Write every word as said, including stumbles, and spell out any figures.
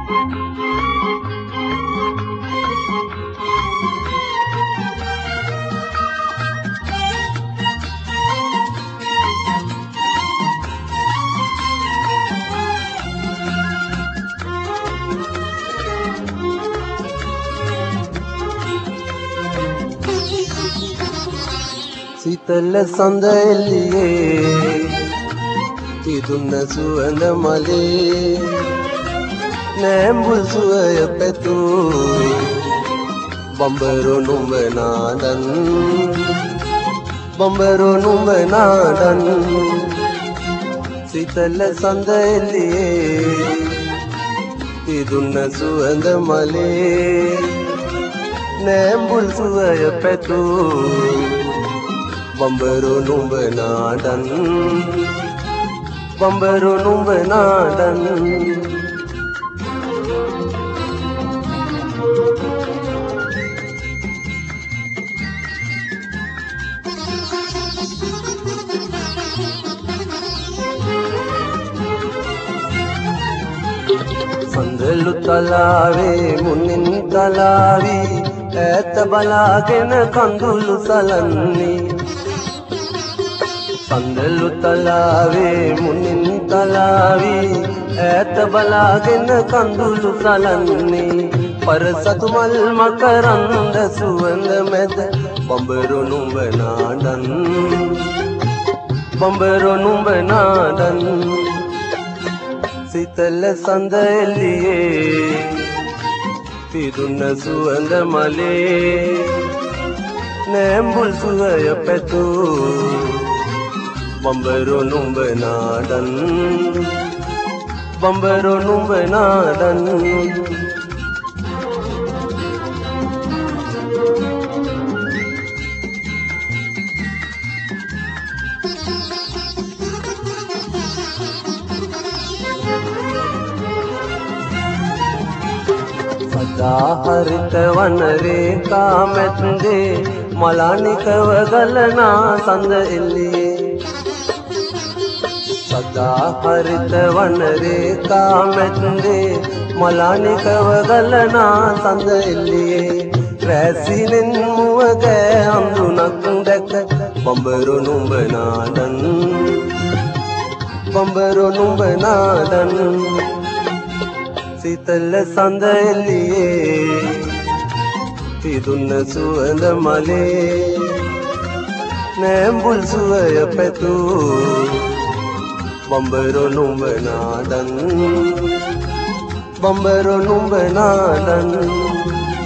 සීතල සඳ එළියේ තිදුන්න සුවඳ මලේ නෑඹුල් සුවය පැතු බඹරෝ නුඹ නාදන් බඹරෝ නුඹ නාදන් සීතල සඳ එළියේ තිදුන්න සුවඳ මලේ නෑඹුල් සුවය පැතු බඹරෝ නුඹ නාදන් බඹරෝ නුඹ නාදන් සඳලු තලාවේ මුන්නින් තලාවි ඈත බලාගෙන කඳුළු සලන්නේ සඳලු තලාවේ මුන්නින් තලාවි ඈත බලාගෙන කඳුළු සලන්නේ පරසතු මල් මකරන්ද සුවඳ මැද බඹරෝ නුඹ නාදන් බඹරෝ නුඹ නාදන් සීතල සඳ එළියේ තිදුන්න සුවඳ මලේ නෑඹුල් සුවය පැතු බඹරෝ නුඹ නාදන් බඹරෝ නුඹ නාදන් සදා හරිත වන රේඛා මැද්දේ මලානිකව ගලනා සඳ එළියේ සදා හරිත වන රේඛා මැද්දේ මලානිකව ගලනා සඳ එළියේ රැසිනෙන් මුව ගෑ අඳුනක් දැක බඹරෝ නුඹ නාදන් බඹරෝ නුඹ නාදන් සීතල සඳ එළියේ තිදුන්න සුවඳ මලේ නෑඹුල් සුවය පැතු බඹරෝ නුඹ නාදන් බඹරෝ නුඹ නාදන්